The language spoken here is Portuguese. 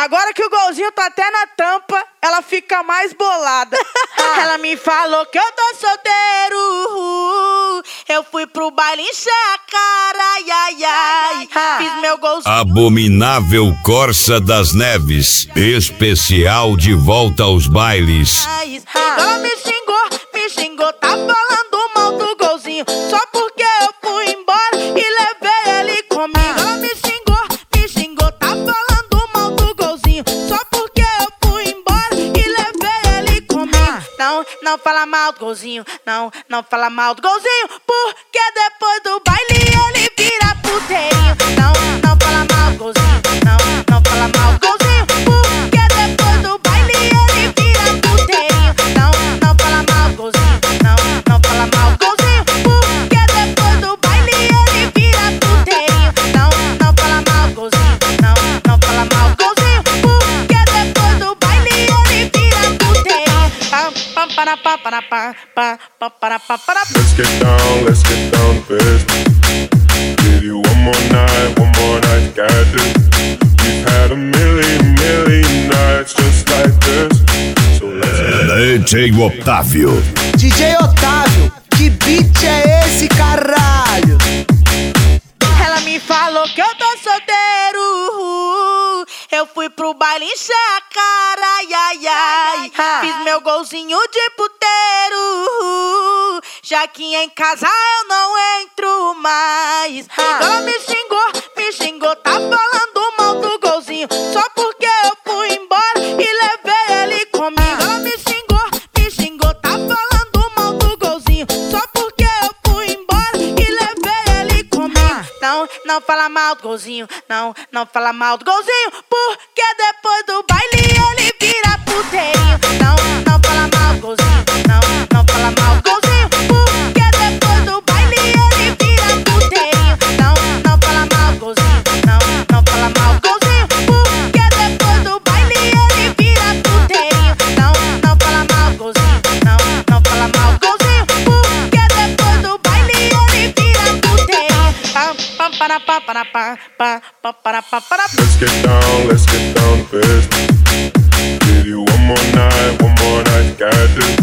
Agora que o golzinho tá até na tampa, ela fica mais bolada. Ela me falou que eu tô solteiro. Eu fui pro baile encher a cara, ai, ai, ai. Fiz meu golzinho. Abominável Corsa das Neves, especial de volta aos bailes. Ela me xingou, tá falando mal do golzinho. Só porque eu fui embora e levei ele comigo. Ela me xingou, tá falando mal do golzinho. Só porque eu fui embora e levei ele comigo. Não fala mal do golzinho, não fala mal do golzinho. Porque depois do baile ele vira puteirinho. Não fala mal do golzinho, não fala mal do golzinho. Porque depois do baile ele vira puteirinho. Não fala mal do golzinho, não fala mal do golzinho. Porque depois do baile ele vira puteirinho. Não fala mal do golzinho, não fala mal do golzinho. Porque depois do baile ele vira puteirinho. Let's get down to business. Give you one more night, got this. We've had a million nights just like this. So let's DJ Otávio. DJ Otávio, que beat é esse, caralho? Ela me falou que eu tô solteiro. Eu fui pro baile encher a cara, ai, ai, ai. Fiz meu golzinho de puteiro. Já que em casa eu não entro mais. Ela me xingou, tá falando mal do golzinho. Só porque eu fui embora e levei ele comigo. Ela me xingou, tá falando mal do golzinho. Só porque eu fui embora e levei ele comigo. Não fala mal do golzinho, não fala mal do golzinho. Porque depois do baile ele vira puteirinho. Não fala mal do golzinho, não fala mal do golzinho. Porque depois do baile ele vira puteirinho. Não fala mal do golzinho, não fala mal do golzinho. Porque depois do baile ele vira puteirinho. Não fala mal do golzinho, não fala mal do golzinho. Porque depois do baile ele vira puteirinho. get down to business. Give you one more night, got this.